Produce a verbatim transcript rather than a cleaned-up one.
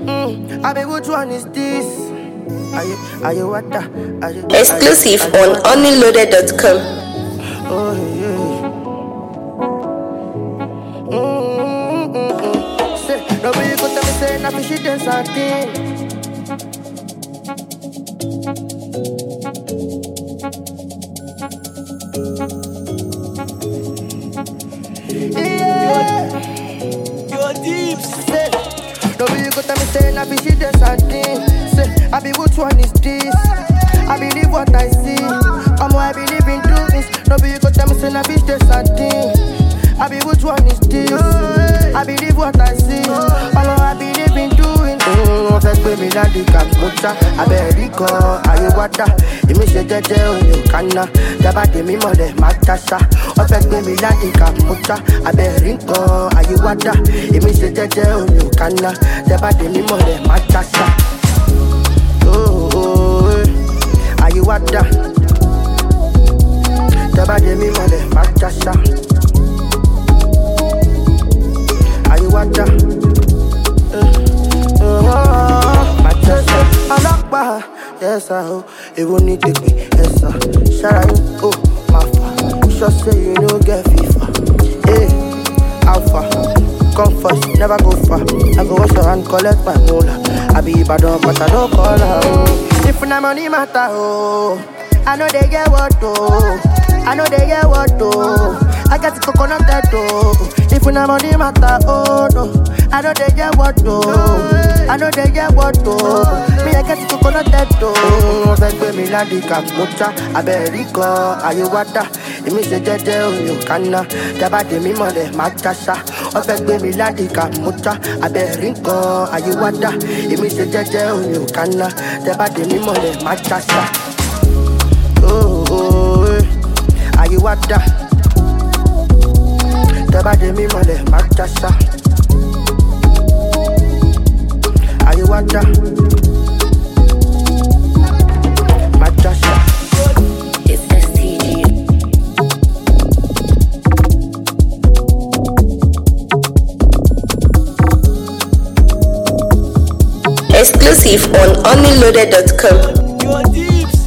Mm, I mean, which one is this? Are you, are you what the? Are you, Exclusive on only loaded dot com. Oh, yeah. Mm-hmm. Say, nobody go tell me say nothing, she dance and thing. Yeah. You're deep. Say, nobody go tell me say nothing, she dance and thing. Say, I be which one is this? I believe what I see. I'm I believe in doings. Nobody go tell me say nothing, she dance and thing. I be which one is this? I believe what I see. All I believe in doing. Mm, on fait que me la di kamucha. America, aye wada. Imi se jeje onyo kana. Daba de mi mole matasa. On fait que me la di kamucha. America, aye wada. Imi se jeje onyo kana. Daba de mi mole matasa. Oh, oh, aye wada. Daba de mi mole matasa. Water, uh, uh, my chest, I lock by, yes, I hope it won't need to be, yes, sir. Shine, oh, my fa, sure say you know get FIFA, hey, alpha, come first, never go far. I go wash your hand, collect my mola. I be bad on, but I don't call her, oh. If na money matter, oh, I know they get what, oh, I know they get what, oh. I got the coconut that oh. If you money matter, oh no. I know they get what oh. I know they get what oh. Me I got the coconut that oh. Fait que me la di kamucha. America, aye wada. Imi se jeje onyo kana. Daba de mi mole matasa. Fait que me la di kamucha. America, aye wada. Imi se jeje onyo kana. Daba de mi mole matasa. Oh oh, aye wada. Daba de mi mole matasa. Are you what da? Matasa. It's S T G. Exclusive on only loaded dot com. You're deep.